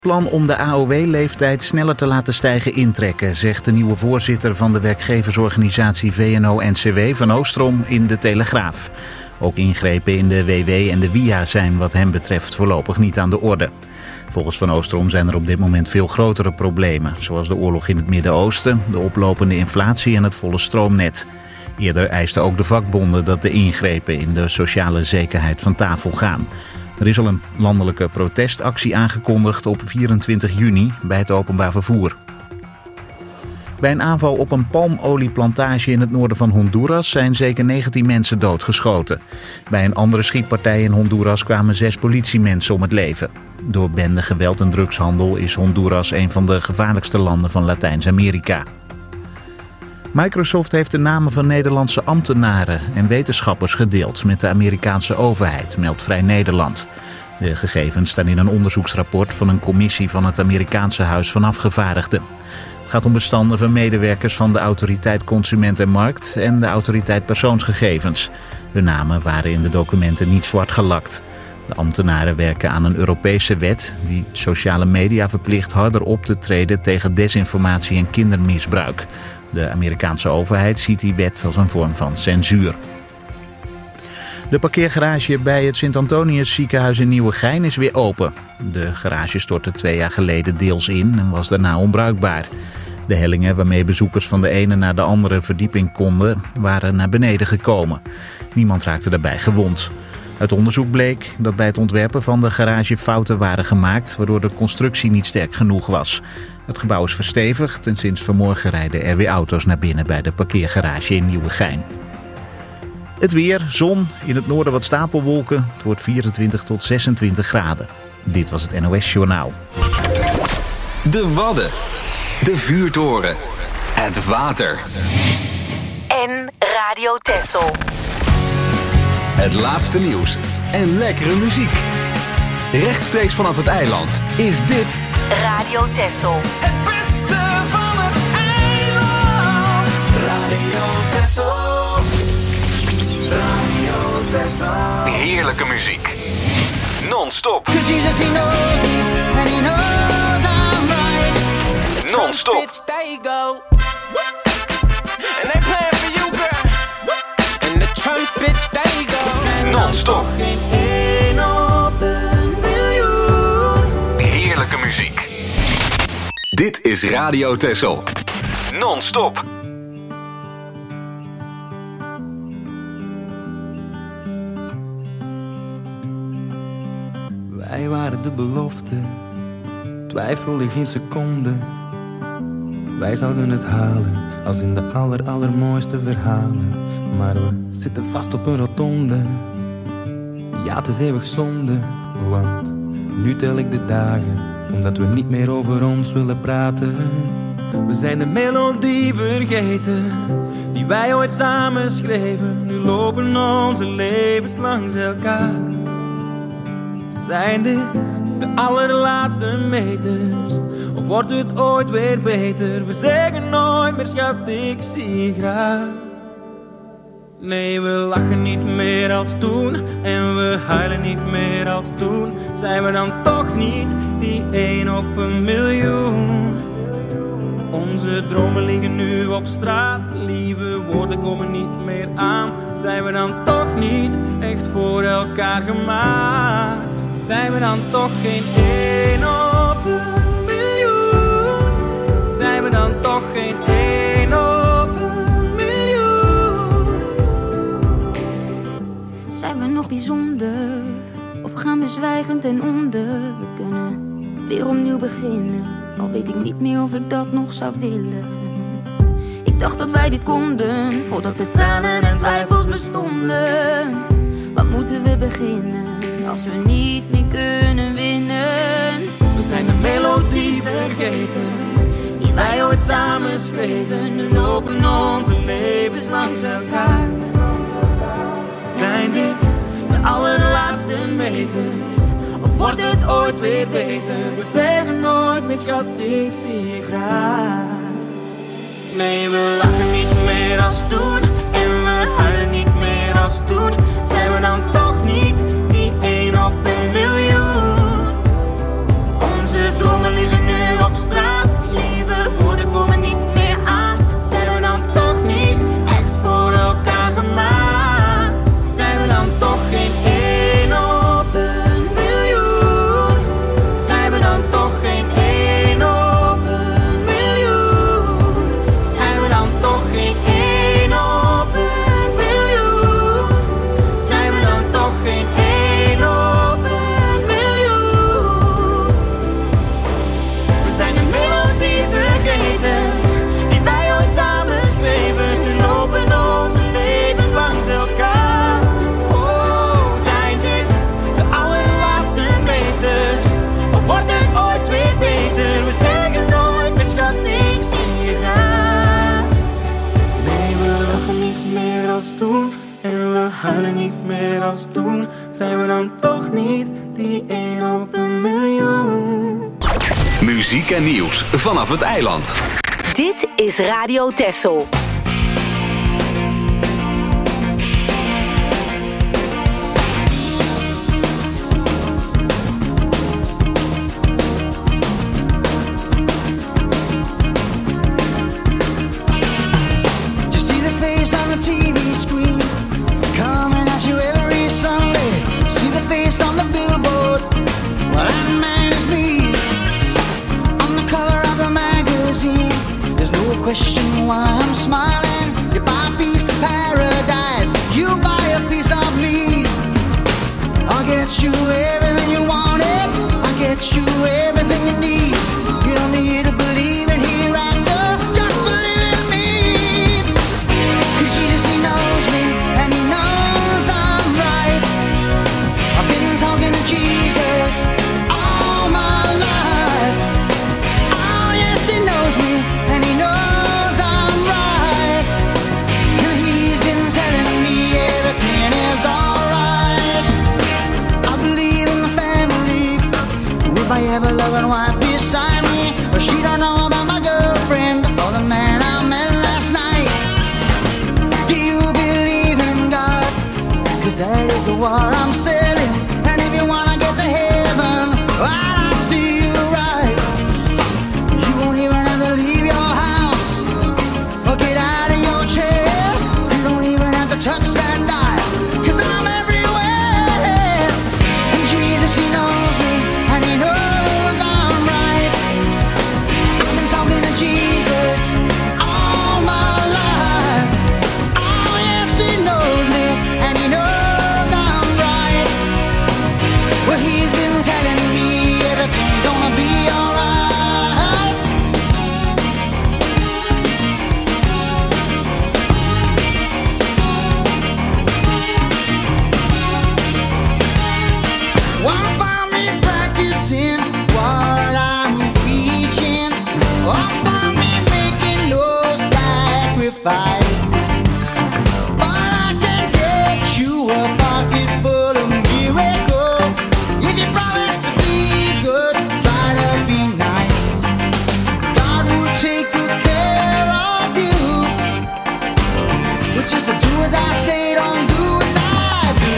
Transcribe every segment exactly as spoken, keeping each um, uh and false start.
Plan om de A O W-leeftijd sneller te laten stijgen intrekken, zegt de nieuwe voorzitter van de werkgeversorganisatie V N O N C W Van Oostrom in de Telegraaf. Ook ingrepen in de W W en de W I A zijn wat hem betreft voorlopig niet aan de orde. Volgens Van Oostrom zijn er op dit moment veel grotere problemen, zoals de oorlog in het Midden-Oosten, de oplopende inflatie en het volle stroomnet. Eerder eisten ook de vakbonden dat de ingrepen in de sociale zekerheid van tafel gaan. Er is al een landelijke protestactie aangekondigd op vierentwintig juni bij het openbaar vervoer. Bij een aanval op een palmolieplantage in het noorden van Honduras zijn zeker negentien mensen doodgeschoten. Bij een andere schietpartij in Honduras kwamen zes politiemensen om het leven. Door bende geweld en drugshandel is Honduras een van de gevaarlijkste landen van Latijns-Amerika. Microsoft heeft de namen van Nederlandse ambtenaren en wetenschappers gedeeld met de Amerikaanse overheid, meldt Vrij Nederland. De gegevens staan in een onderzoeksrapport van een commissie van het Amerikaanse Huis van Afgevaardigden. Het gaat om bestanden van medewerkers van de Autoriteit Consument en Markt en de Autoriteit Persoonsgegevens. Hun namen waren in de documenten niet zwart gelakt. De ambtenaren werken aan een Europese wet die sociale media verplicht harder op te treden tegen desinformatie en kindermisbruik. De Amerikaanse overheid ziet die wet als een vorm van censuur. De parkeergarage bij het Sint-Antonius ziekenhuis in Nieuwegein is weer open. De garage stortte twee jaar geleden deels in en was daarna onbruikbaar. De hellingen waarmee bezoekers van de ene naar de andere verdieping konden, waren naar beneden gekomen. Niemand raakte daarbij gewond. Uit onderzoek bleek dat bij het ontwerpen van de garage fouten waren gemaakt, waardoor de constructie niet sterk genoeg was. Het gebouw is verstevigd en sinds vanmorgen rijden er weer auto's naar binnen bij de parkeergarage in Nieuwegein. Het weer, zon, in het noorden wat stapelwolken. Het wordt vierentwintig tot zesentwintig graden. Dit was het N O S Journaal. De Wadden, de vuurtoren, het water. En Radio Texel. Het laatste nieuws en lekkere muziek. Rechtstreeks vanaf het eiland is dit Radio Texel. Het beste van het eiland. Radio Texel. Radio Texel. Heerlijke muziek. Non-stop. Non-stop. Non-stop. Heerlijke muziek. Dit is Radio Texel. Non-stop. Wij waren de belofte, twijfelde geen seconde. Wij zouden het halen, als in de aller allermooiste verhalen. Maar we zitten vast op een rotonde. Ja, het is eeuwig zonde, want nu tel ik de dagen, omdat we niet meer over ons willen praten. We zijn de melodie vergeten, die wij ooit samen schreven. Nu lopen onze levens langs elkaar. Zijn dit de allerlaatste meters, of wordt het ooit weer beter? We zeggen nooit meer schat, ik zie je graag. Nee, we lachen niet meer als toen, en we huilen niet meer als toen. Zijn we dan toch niet die één op een miljoen? Onze dromen liggen nu op straat, lieve woorden komen niet meer aan. Zijn we dan toch niet echt voor elkaar gemaakt? Zijn we dan toch geen één op een miljoen? Zijn we dan toch geen één op een miljoen? Zijn we nog bijzonder? Of gaan we zwijgend ten onder? We kunnen weer opnieuw beginnen, al weet ik niet meer of ik dat nog zou willen. Ik dacht dat wij dit konden, voordat de tranen en twijfels bestonden. Waar moeten we beginnen, als we niet meer kunnen winnen? We zijn de melodie vergeten, die wij ooit samen schreven. Nu lopen onze levens langs elkaar. zijn dit de allerlaatste meters, of wordt het ooit weer beter? We zeggen nooit meer schat, ik zie je graag. Nee, we lachen niet meer als toen, en we huilen niet meer als toen. Zijn we dan toch niet die één op een miljoen? Onze droom huilen niet meer als toen. Zijn we dan toch niet die één op een miljoen? Muziek en nieuws vanaf het eiland. Dit is Radio Texel. Question why I'm smiling. You buy a piece of paradise, you buy a piece of me. I'll get you everything you wanted, I'll get you everything you need. You don't need to believe in hereafter, just believe in me. Cause Jesus, he knows me, and he knows I'm right. I've been talking to Jesus all my life. Oh yes, he knows me, and he knows I have a loving wife beside me, but she don't know about my girlfriend or the man I met last night. Do you believe in God? Cause that is the war I'm selling. And if you wanna get to heaven, I'll see you right. You won't even have to leave your house or get out of your chair. You don't even have to touch that dial, cause I'm everywhere. And Jesus, he knows me, and he knows Jesus all my life. Oh yes, he knows me, and he knows I'm right. Well, he's been telling me everything's gonna be alright. Won't find me practicing what I'm preaching. Won't find me making no sacrifice. But I can get you a pocket full of miracles. If you promise to be good, try to be nice. God will take good care of you. But just to do as I say, don't do as I do.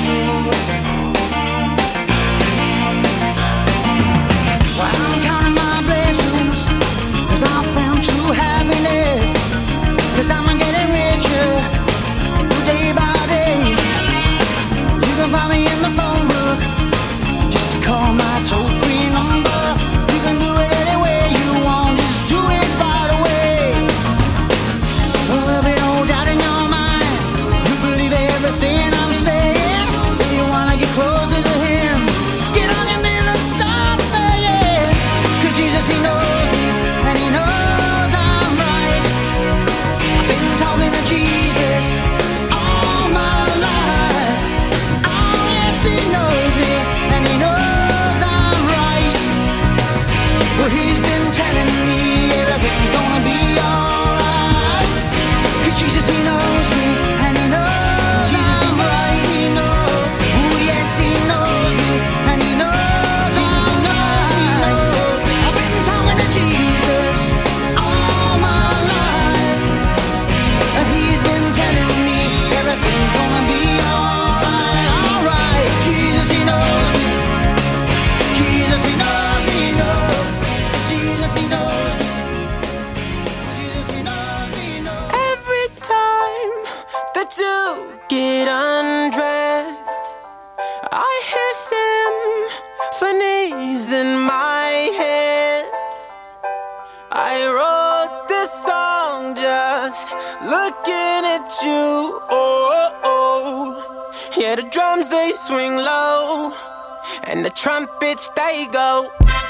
Well, I'm counting my blessings, cause I found true happiness. Cause I'm getting richer day by day. You can find me in the phone book, just to call my toll-free number. You can do it any way you want, just do it right away. There'll be no doubt in your mind, you believe everything I'm saying. If you wanna get closer to him, get on your knees and start praying. Cause Jesus, he knows me, and he knows I'm right. I've been talking to Jesus all my life. Oh yes, he knows me, and he knows I'm right. Well, he's been telling me everything's gonna be alright. Cause Jesus, he knows me, and he knows I'm right. He knows, oh yes, he knows me, and he knows I'm right. I've been talking to Jesus all my life, and he's been telling me everything's gonna be alright, alright. Jesus, he knows me, Jesus, he knows me, he knows. Jesus, he knows me, Jesus, he knows me, he knows. Every time that you get undressed, I hear symphonies in my head. I wrote this song just looking at you. Oh, oh, oh. Yeah, the drums they swing low, and the trumpets they go.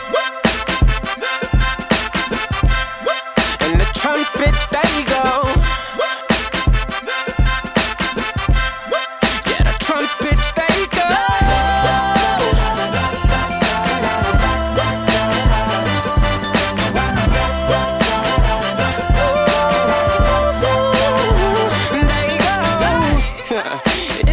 And the trumpets they go. Yeah, the trumpets they go. They go.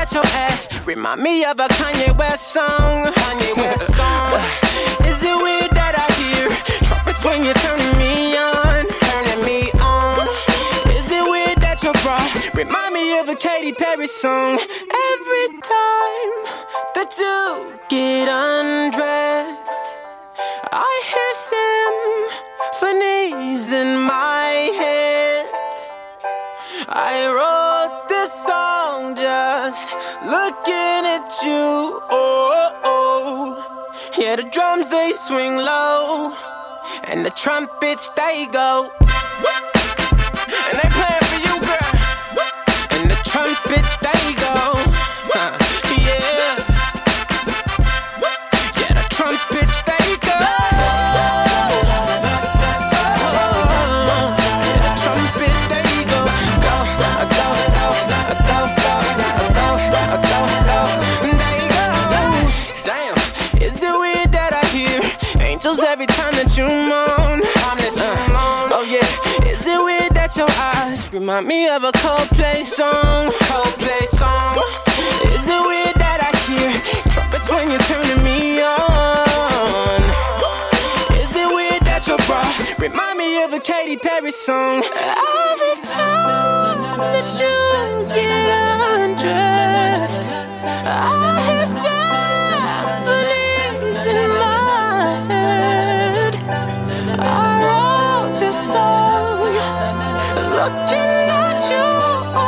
that your ass remind me of a Kanye West song? Kanye West song. Is it weird that I hear trumpets when you're turning me on? Turning me on. Is it weird that your bra remind me of a Katy Perry song? Every time that you get undressed, I hear symphonies in my head. I wrote this song just looking at you. Oh, oh. Yeah, the drums they swing low, and the trumpets they go, and they playing for you, girl. And the trumpets they go, huh, yeah. Yeah, the trumpets they go. Every time that you moan, uh, oh yeah. Is it weird that your eyes remind me of a Coldplay song? Coldplay song. Is it weird that I hear trumpets when you're turning me on? Is it weird that your bra remind me of a Katy Perry song? Every time that you get undressed, I hear symphonies in my I wrote this song looking at you. Oh,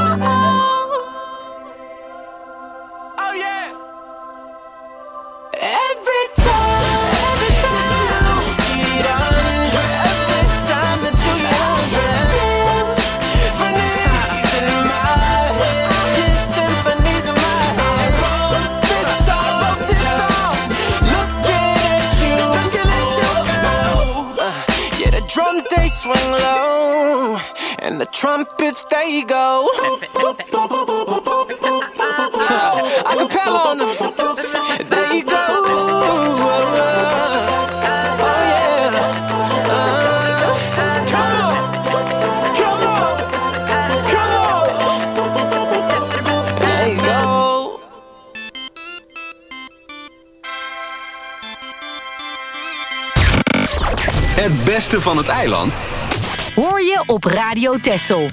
oh yeah. Every time, every time you get undressed, every time that you get undressed, symphonies in my head, symphonies in my head. I wrote this song, wrote this song, looking at you, looking at you. Yeah, the drums they swing low, and the trumpets they go. Acapella on them, there you go. Oh yeah, uh, come on, come on, come on. There you go. Het beste van het eiland hoor je op Radio Texel.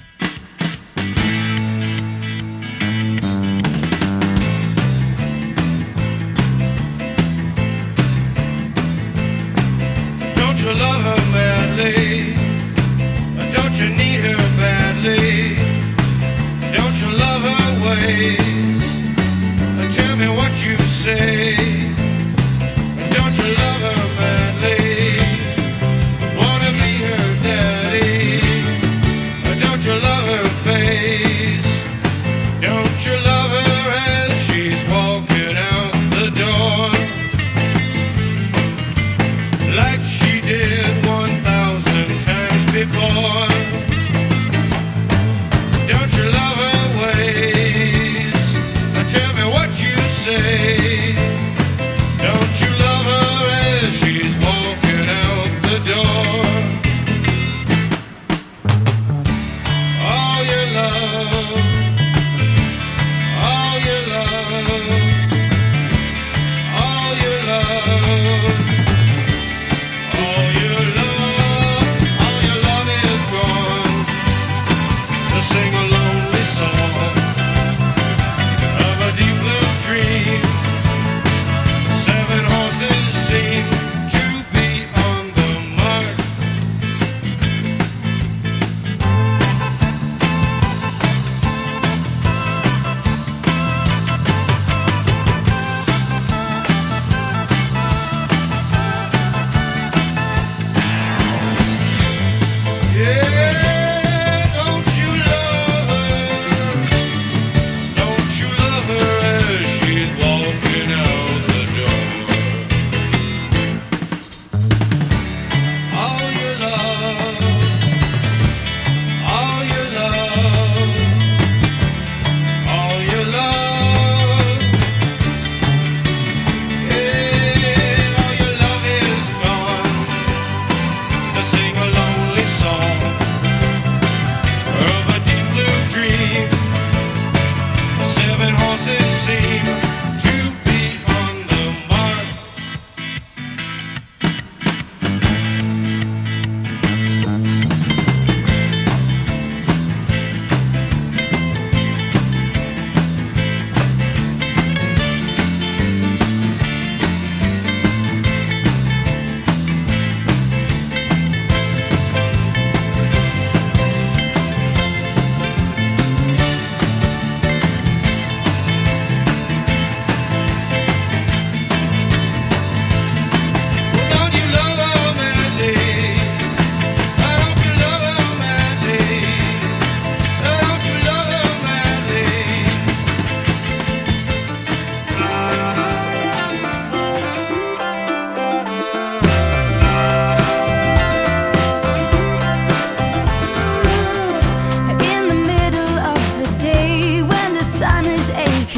Don't you love her madly? Don't you need her badly? Don't you love her ways? Tell me what you say. Don't you love her madly? Wanna be her daddy? Don't you love her?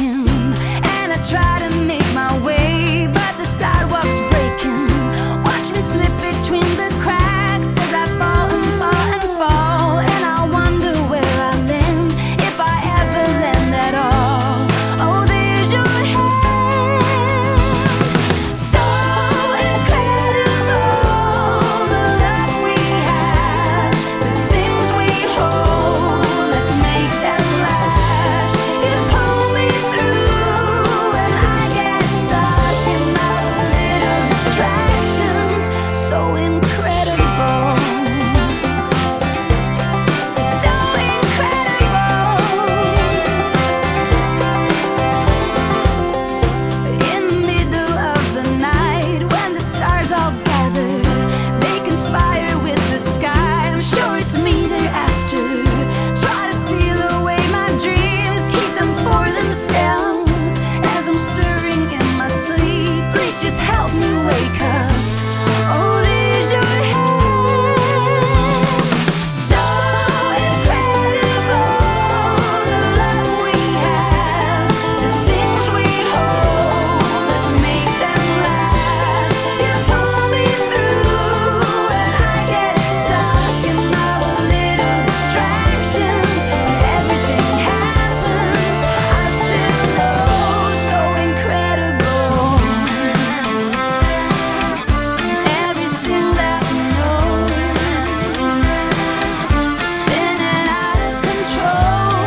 aching, and I try to make my way, but the sidewalk's breaking. Watch me slip between the cracks as I fall and fall and fall, and I wonder where I land, if I ever land at all. Oh, there's your hand, so incredible, the love we have, the things we hold, let's make them last. You pull me through and I get stuck in my little distractions, so incredible, so incredible. In the middle of the night, when the stars all gather, they conspire with the sky. I'm sure it's me they're after. Try to steal away my dreams, keep them for themselves. As I'm stirring in my sleep, please just help me wake up. Oh, there's your hand, so incredible, the love we have, the things we hold, let's make them last. You pull me through and I get stuck in my little distractions, and everything happens, I still know, so incredible. Everything that we know is spinning out of control.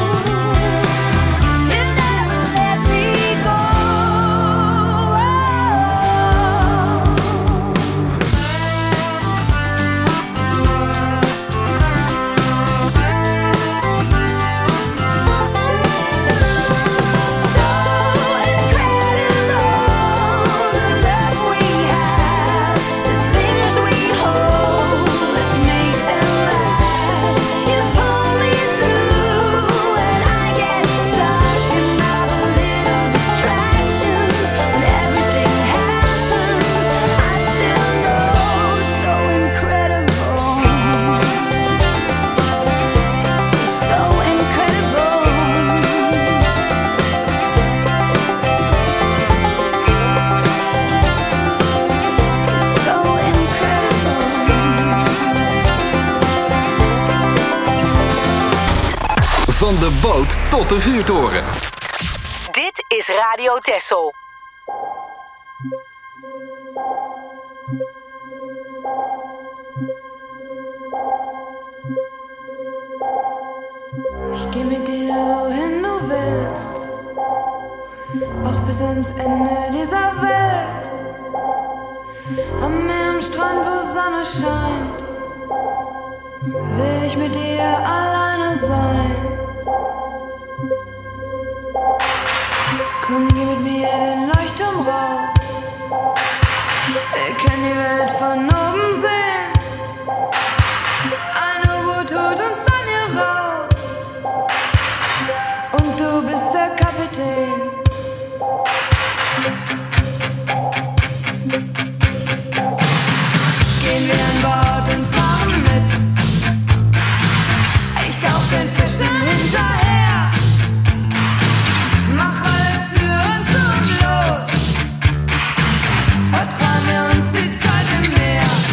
You never let me go. So incredible, the love we have, the things we hold, let's make them last. You pull me through and I get stuck in my little distractions, and everything happens, I still know, so incredible, so incredible. So incredible. Van de boot tot de vuurtoren. Dit is Radio Texel. Ich geh mit dir, wohin du willst, auch bis ans Ende dieser Welt. Am Meer, am Strand, wo Sonne scheint, will ich mit dir alleine sein. Komm, geh mit mir den Leuchtturm rauf, wir können die Welt von oben sehen. Ein U-Boot holt uns dann hier raus und du bist der Kapitän. Gehen wir an Bord und fahren mit, ich tauch den Fischen hinterher. Mach alle Türen zu und los, vertrauen wir uns die Zeit im Meer.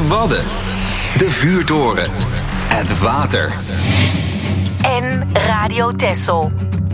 Wadden. De vuurtoren. Het water. En Radio Texel.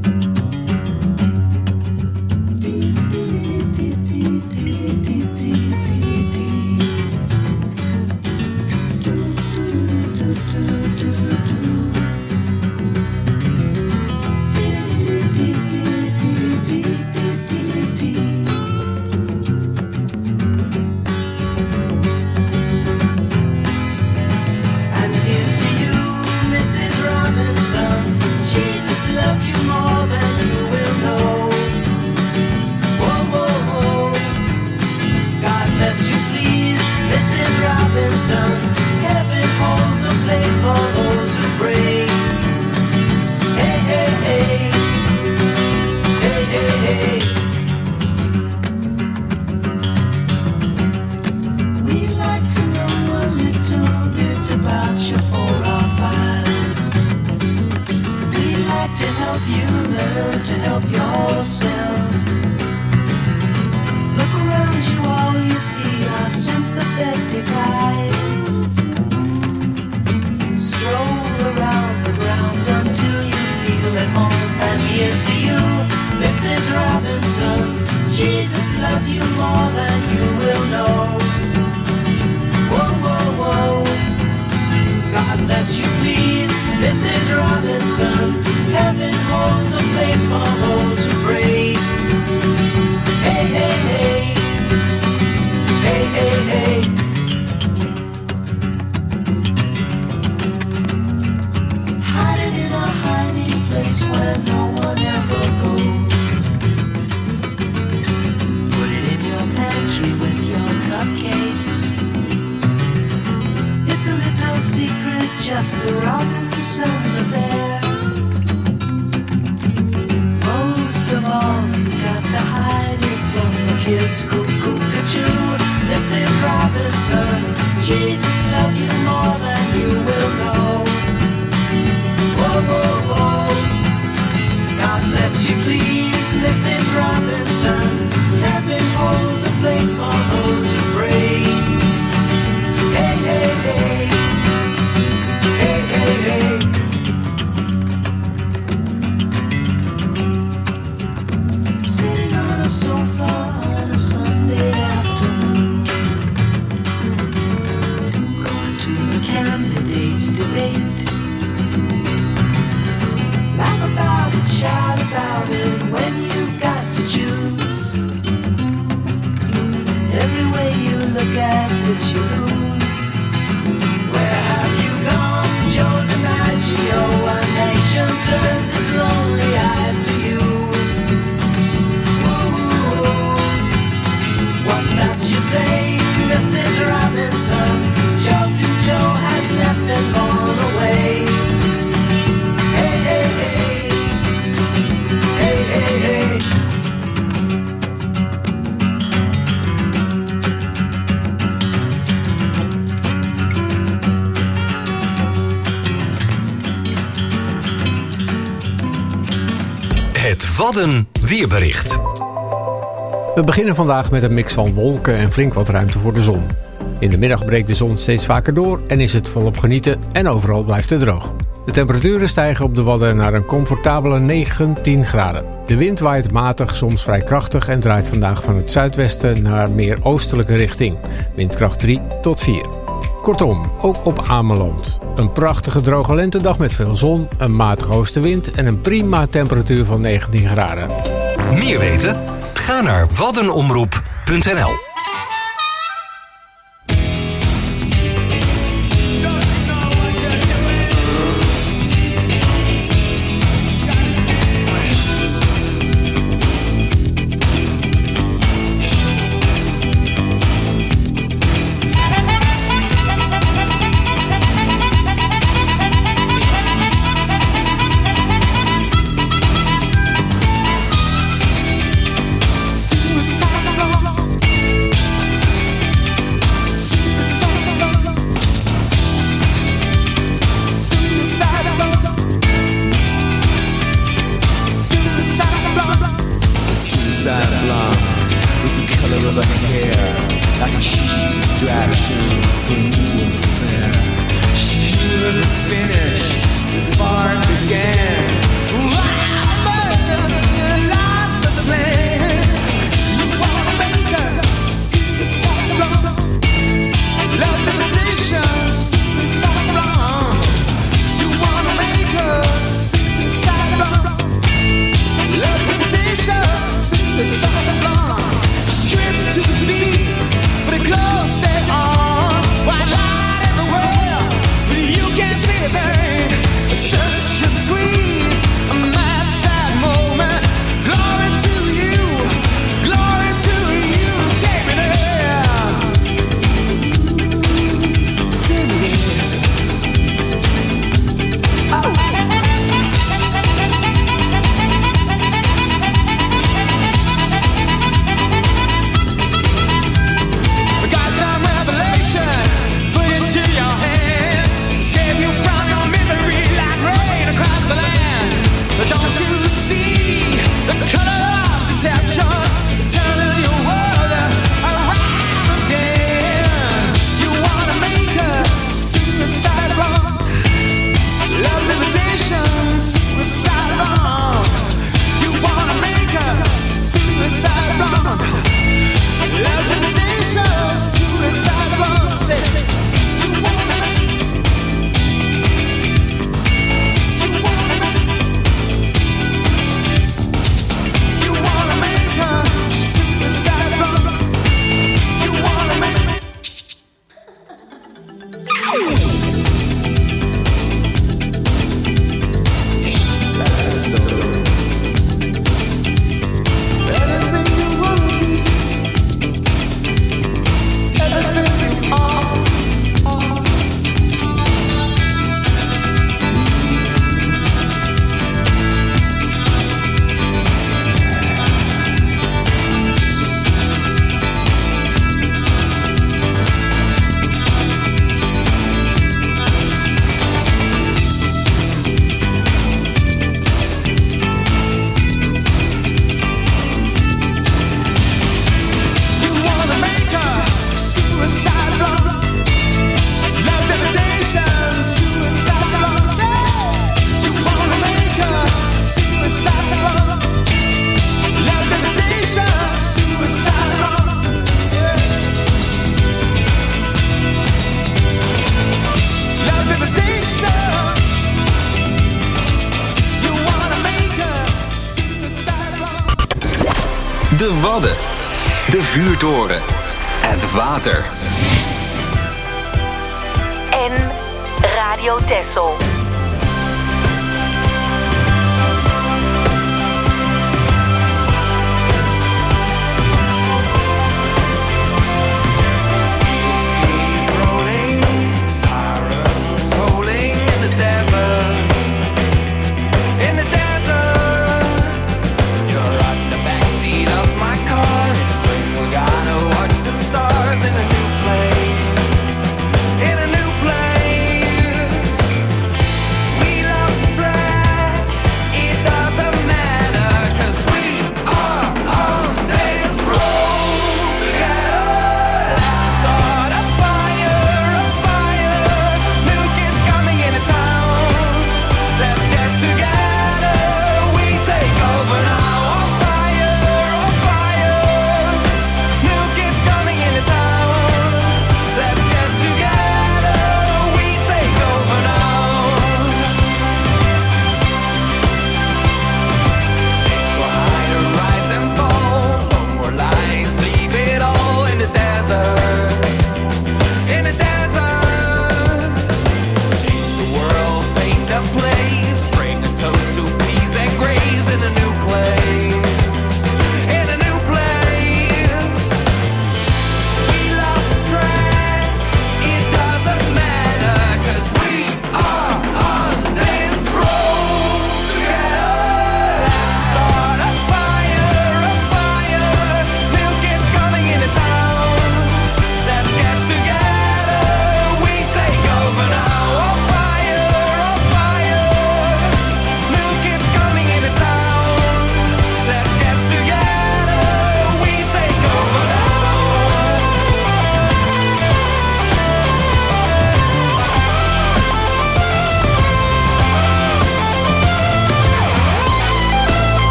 Wadden weerbericht. We beginnen vandaag met een mix van wolken en flink wat ruimte voor de zon. In de middag breekt de zon steeds vaker door en is het volop genieten en overal blijft het droog. De temperaturen stijgen op de Wadden naar een comfortabele negentien graden. De wind waait matig, soms vrij krachtig en draait vandaag van het zuidwesten naar meer oostelijke richting. Windkracht drie tot vier. Kortom, ook op Ameland. Een prachtige droge lentedag met veel zon, een matige oostenwind en een prima temperatuur van negentien graden. Meer weten? Ga naar waddenomroep punt n l. Suicide blonde was the color of her hair. like a cheap distraction for a new affair. She never finished before it began. Lost the plan. You wanna make her suicide wrong. Love devastation, suicide wrong. You wanna make her suicide wrong. Love devastation, suicide wrong. Stripped to the beat, but it close stay on. White light everywhere, but you can't see a thing. Such a squeeze, a mad sad moment. Glory to you, glory to you. Take me there, take me there. Oh. De Wadden, de vuurtoren, het water. En Radio Texel. In a new place.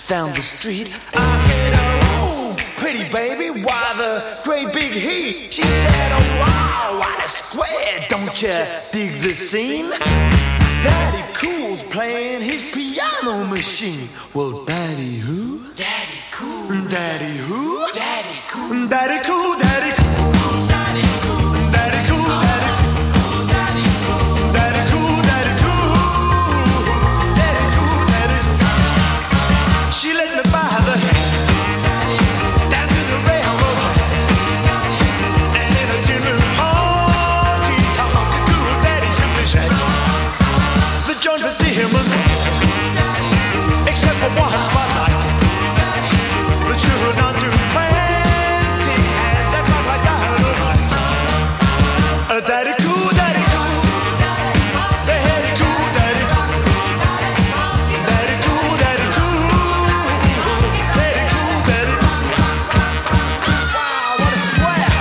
down the street. I said, oh, pretty baby, why the great big heat? She said, oh, wow, what a square, don't you dig the scene? Daddy Cool's playing his piano machine. Well, Daddy who? Daddy Cool. Daddy who? Daddy Cool. Daddy Cool, Daddy Cool. Daddy Cool. Daddy Cool, Daddy Cool. Daddy Cool. Daddy Cool, Daddy Cool. Daddy Cool, Daddy Cool. She let me buy the down to the railroad track. And in a tin room honky-tonk cool Daddy simply said the joint was dim, except for one spotlight. But you're not too frantic hands that rock like dynamite. A daddy cool, daddy cool, the heady cool, daddy cool, daddy cool, daddy cool, daddy cool, daddy cool. Wow, what a square!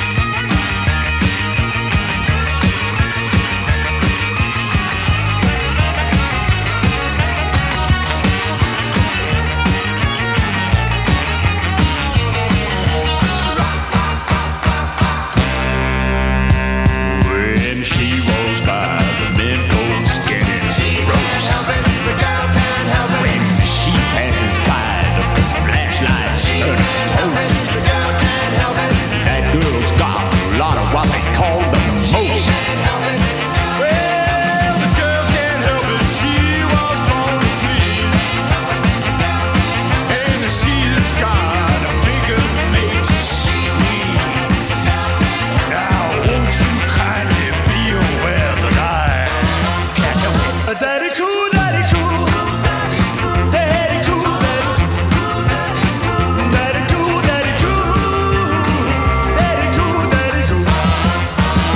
When she rolls by, the men go skinning ropes. When she passes by, the flashlights turn toast. That girl's got a lot of what they call the most. Well, the girl can't help it. She was born to please, and she's got a bigger mate to squeeze. Now, won't you kindly be aware that I can't help it? A daddy cool, daddy cool, daddy cool, daddy cool, daddy cool, daddy cool, daddy cool, daddy cool, daddy cool.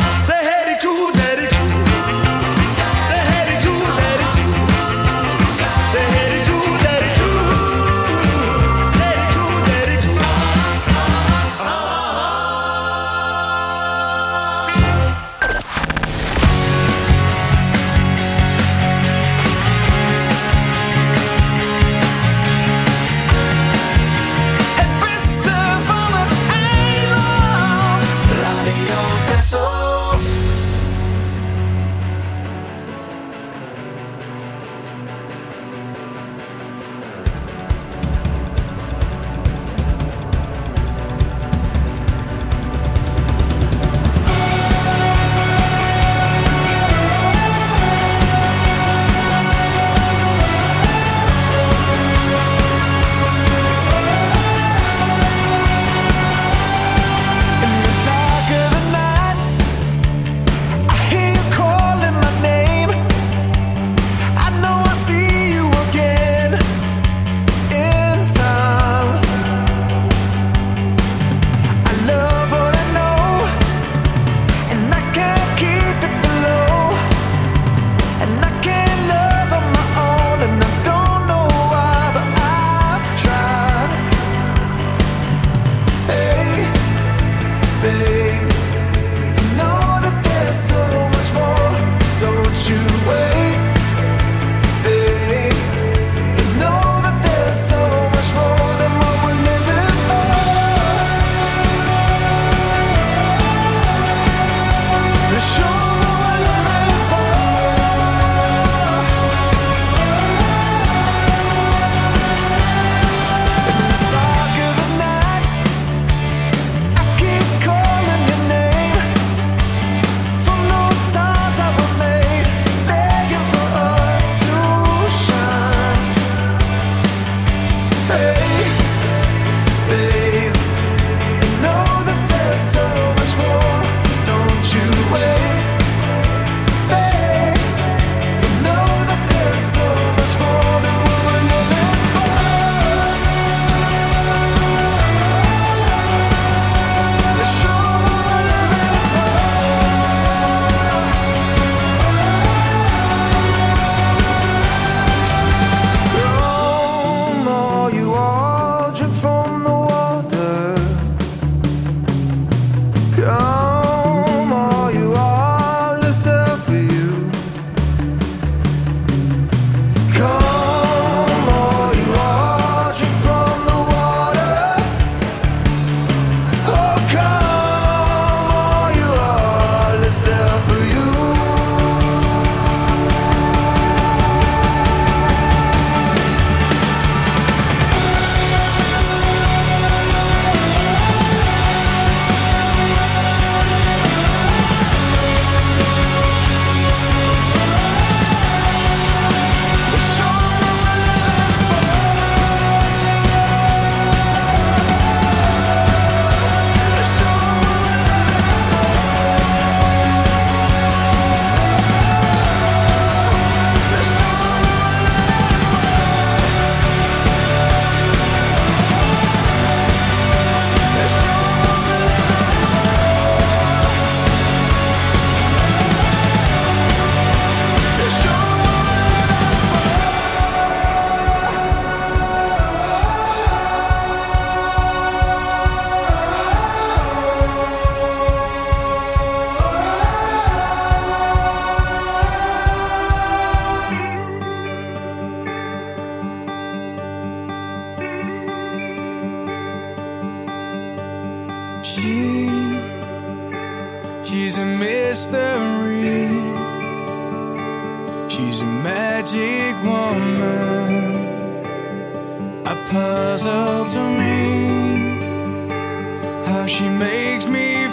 She's a mystery. She's a magic woman, a puzzle to me. How she makes me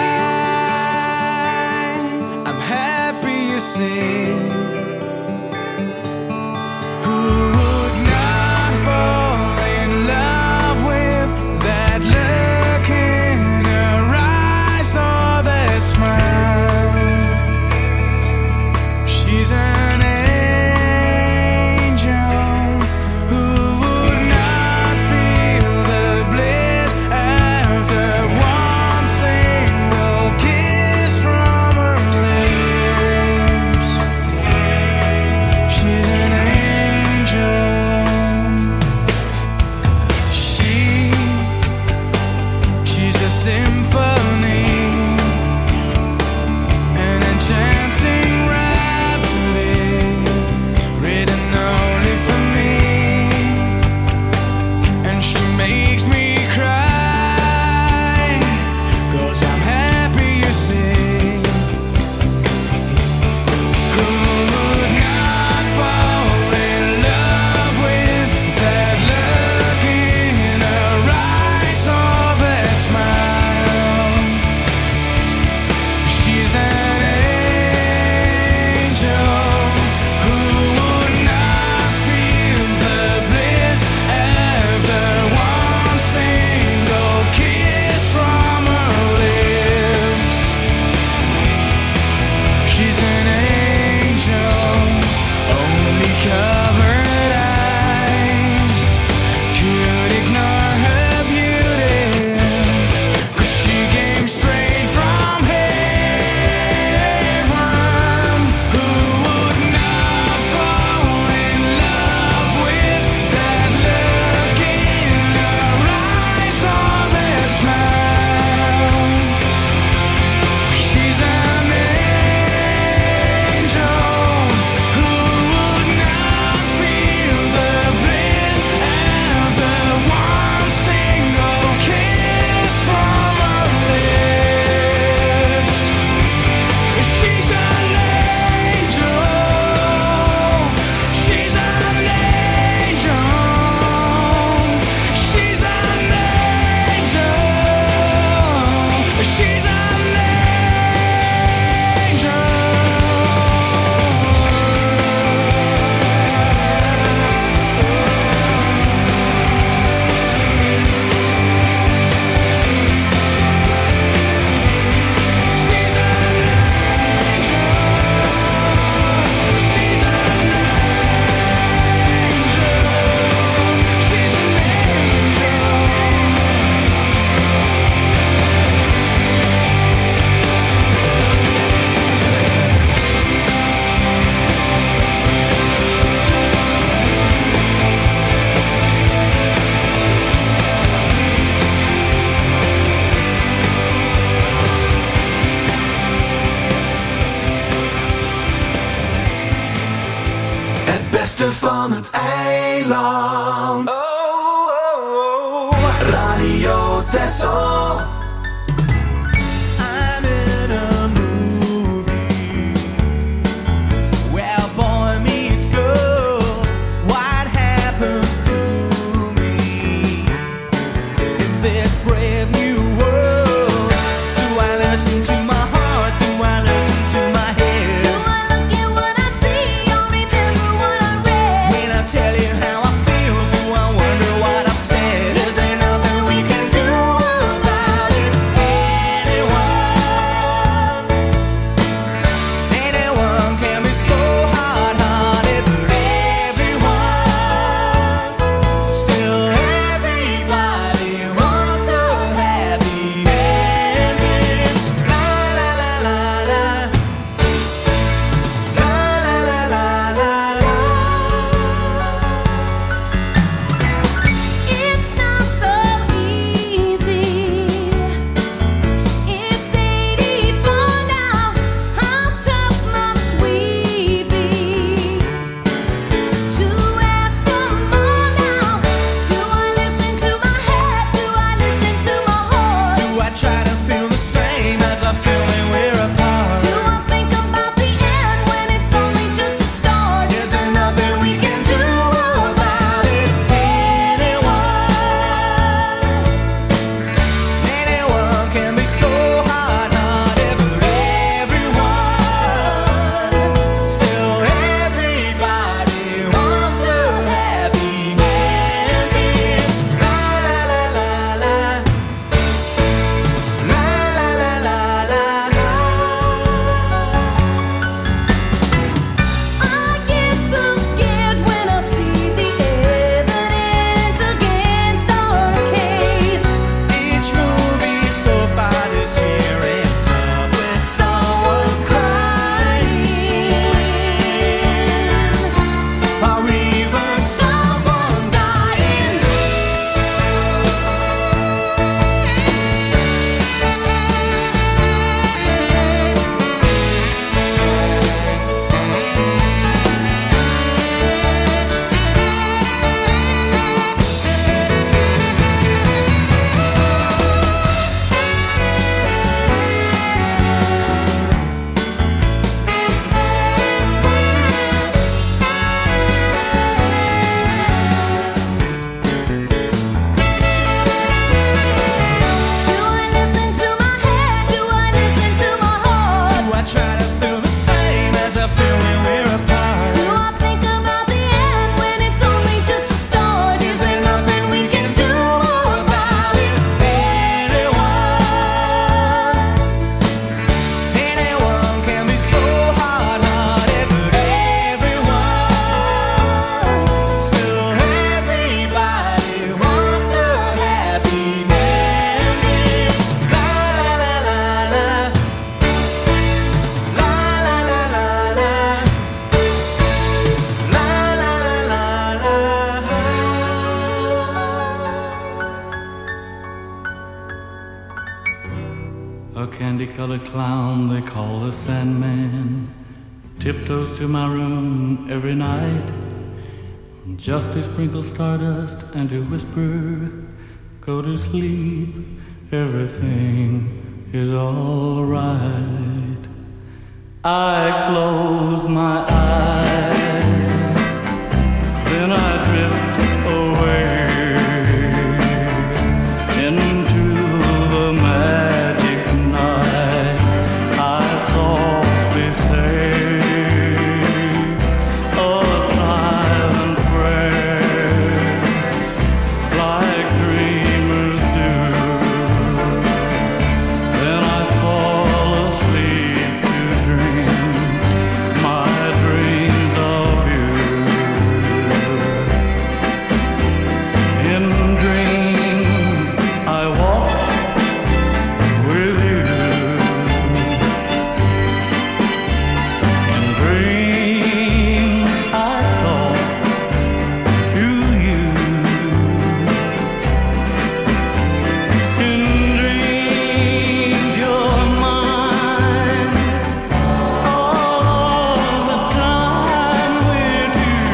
fly. I'm happy, you see. Who would not fall in love with that look in her eyes or that smile? She's an angel who would not feel the bliss after one single kiss from her lips. She's an angel. She, she's a symphony, an enchanting rhapsody, written only for me. And she makes me cry, 'cause I'm happy, you see. Who would not fall in love with that look in her eyes or that smile? She's an angel who would not feel the bliss after one single kiss from her lips. She's an angel, only covered eyes could ignore her beauty, 'cause she came straight from heaven. Who would not fall in love with that look in her eyes or that smile? She's an angel who would not feel the bliss after one single kiss from her lips. She's an angel. She's an angel. She's an angel. She's an Het beste van het eiland. Oh, oh, oh. Radio Texel. I'm in a movie where boy meets girl. What happens to me in this brave new world? Do I listen to my heart? Do I listen to my head? Do I look at what I see or remember what I read? When I tell you how I feel, do I clown they call the Sandman tiptoes to my room every night, just to sprinkle stardust and to whisper, go to sleep, everything is all right. I close my eyes, then I drift away into the magic night. I softly say a silent prayer, like dreamers do. Then I fall asleep to dream my dreams of you. In dreams I walk with you. In dreams I talk to you. In dreams you're mine all the time we're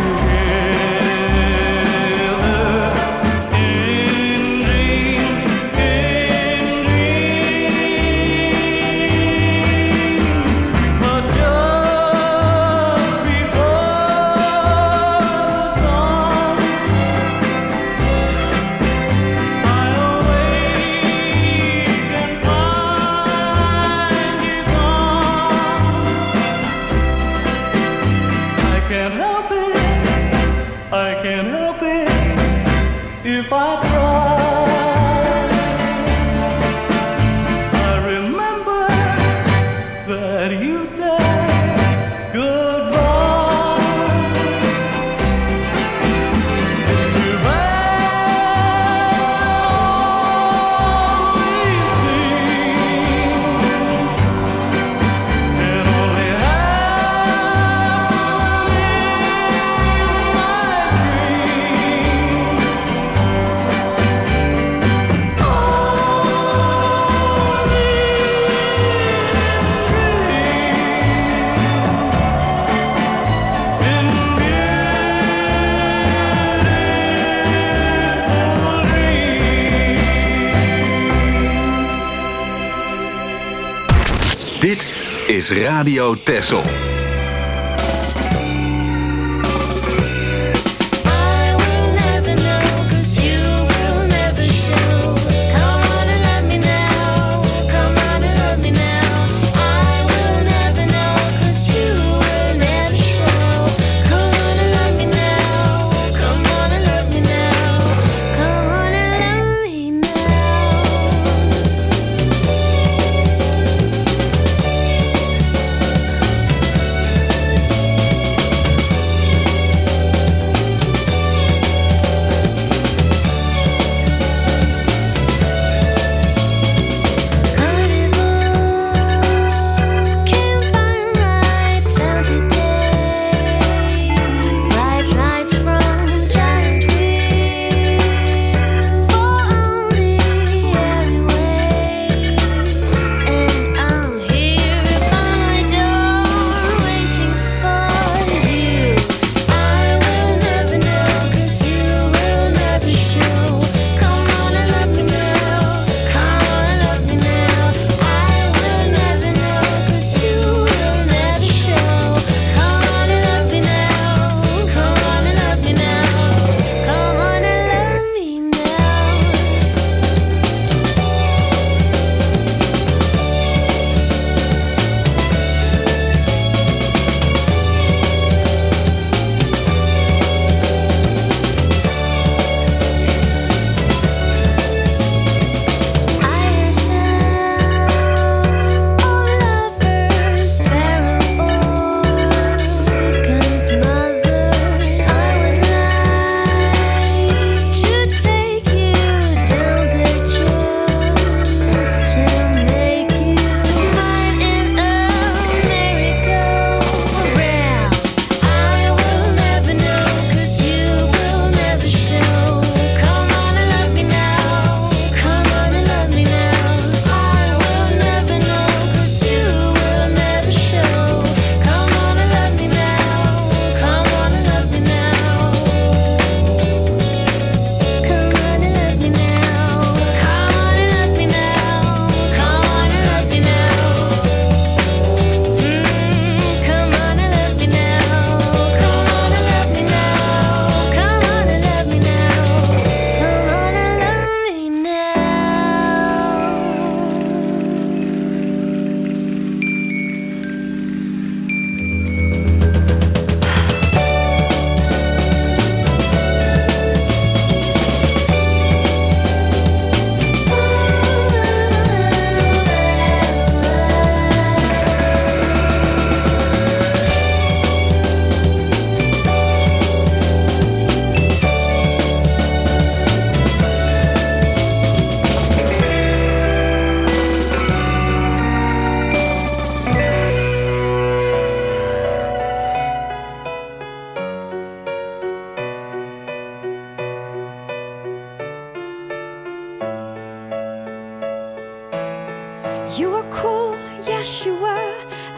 together. In dreams, in dreams, but just before dawn, I awake and find you gone. I can't help it, I can't help it if I try. I remember that you said goodbye. It's too bad all these things can only happen in my dreams. Dit is Radio Texel.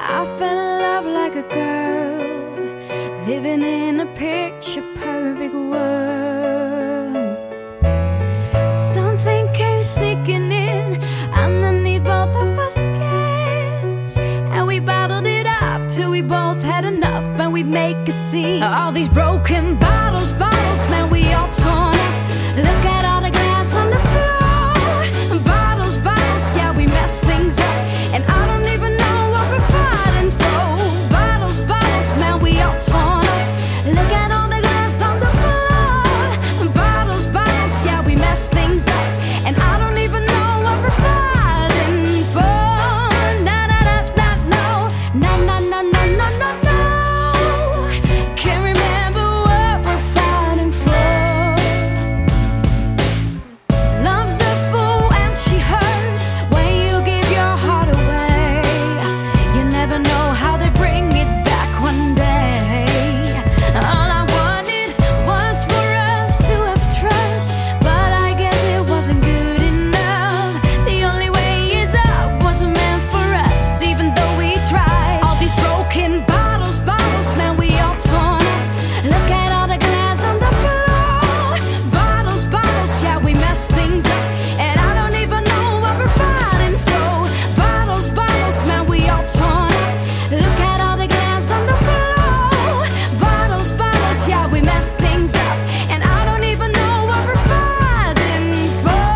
I fell in love like a girl, living in a picture perfect world. But something came sneaking in underneath both of our skins, and we bottled it up till we both had enough, and we make a scene. All these broken bottles, bottles, man, we all torn up. Look at all the glass on the floor. Bottles, bottles, yeah, we mess things up, and I don't even know what we're fighting for. Bottles, bottles, man, we all torn up. Look at all the glass on the floor. Bottles, bottles, yeah, we mess things up, and I don't even know what we're fighting for. Na na na na no, na na na na na na no. Can't remember what we're fighting for. Love's a fool and she hurts when you give your heart away. You never know how they bring it back one day. All I wanted was for us to have trust, but I guess it wasn't good enough. The only way is up wasn't meant for us, even though we tried. All these broken bottles, bottles, man, we all torn up. Look at all the glass on the floor. Bottles, bottles, yeah, we mess things up, and I don't even know what we're fighting for. Bottles, bottles, man, we all torn up. Look at all the glass on the floor. Bottles, bottles, yeah, we mess things up, and I don't even know what we're fighting for.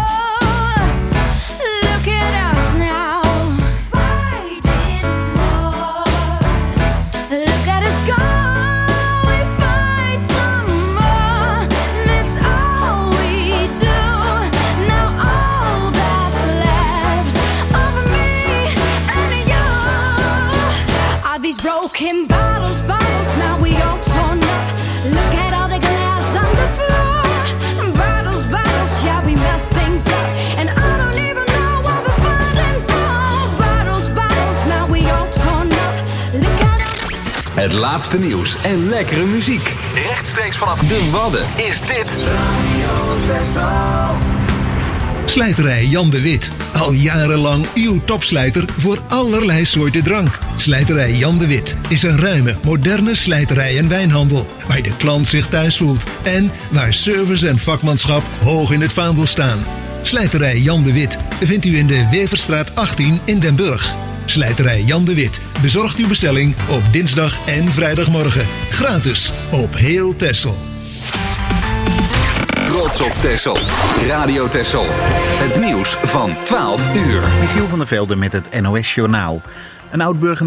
Look at us now, fighting more. Look at us go, we fight some more. That's all we do. Now all that's left of me and you are these broken bottles, bottles. Now we all torn up. Look at all the glass on the floor. Bottles, bottles, yeah, we mess things up, and I don't even know what we're fighting for. Bottles, bottles, now we all torn up. Look at all the Het laatste nieuws en lekkere muziek. Rechtstreeks vanaf de Wadden is dit Slijterij Jan de Wit. Al jarenlang uw topslijter voor allerlei soorten drank. Slijterij Jan de Wit is een ruime, moderne slijterij en wijnhandel, waar de klant zich thuis voelt en waar service en vakmanschap hoog in het vaandel staan. Slijterij Jan de Wit vindt u in de Weverstraat achttien in Den Burg. Slijterij Jan de Wit bezorgt uw bestelling op dinsdag en vrijdagmorgen. Gratis op heel Texel. Trots op Texel. Radio Texel. Het nieuws van twaalf uur. Michiel van der Velde met het N O S Journaal. Een oud-burgemeester